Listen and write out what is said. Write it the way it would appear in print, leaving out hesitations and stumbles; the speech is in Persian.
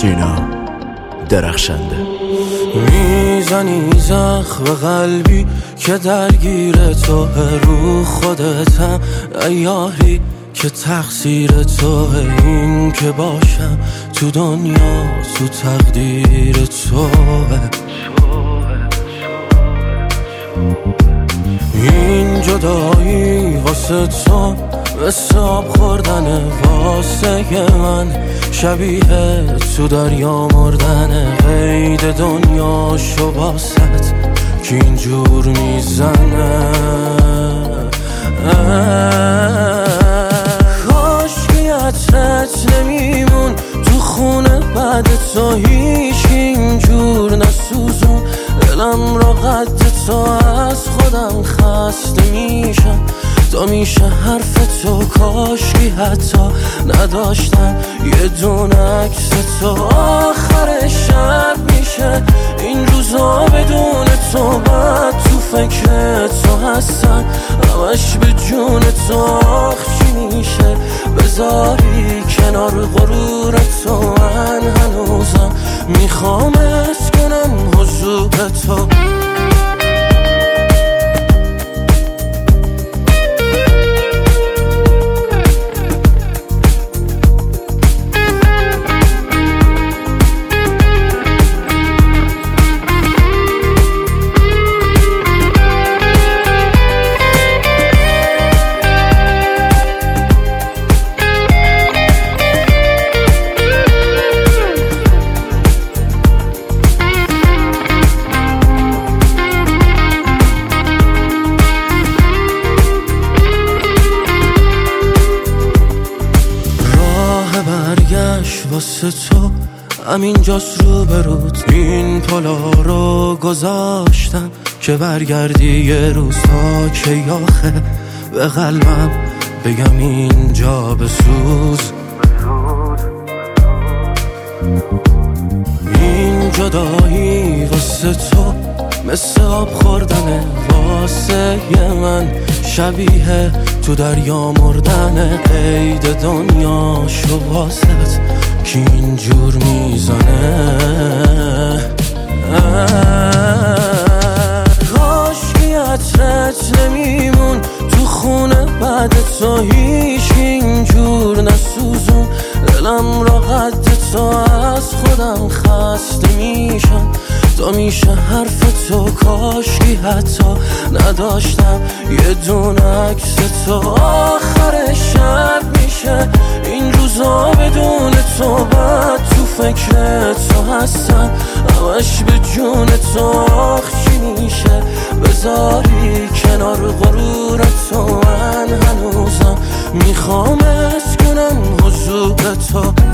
سینا درخشنده. میزنی زخم قلبی که درگیر تو رو خودتم، ایاری که تقصیر تو، این که باشم تو دنیا تو تقدیر تو. این جدایی واسه تو مثل آب خوردن، واسه من شبیه تو دریا مردن. قید دنیا شو باست که اینجور میزنه. کاش که عطرت نمیمون تو خونه بعد تو، هیچ اینجور نسوزون دلم را قد تو. از خودم خسته میشم تا میشه حرف تو، کاش که حتی نداشتم یه دونه عکس تو. آخر شب میشه این روزا بدون تو، بعد تو فکر تو هستم همش به جون تو. آخ چی میشه بذاری کنار غرور تو، من هنوزم میخوام حس کنم حضور تو. واسه تو همینجاست رو برود، این پلا رو گذاشتم که برگردی یه روز. تا که آخه به قلبم بگم اینجا بسوز. این جدایی واسه تو مثل آب خوردنه، واسه من شبیه تو دریا مردن. قید دنیا شو واسه که اینجور میزنه. کاش که عطرت نمیمون تو خونه بعد تو، هیچ اینجور نسوزون دلم را قد تو. از خودم خسته میشم تا میشه حرف تو، کاش که حتی نداشتم یه دونه عکس تو. آخر شب میشه این روزا بدون تو، بعد تو فکر تو هستم همش به جون تو. آخ چی میشه بذاری کنار غرور تو، من هنوزم میخوام حس کنم حضور تو.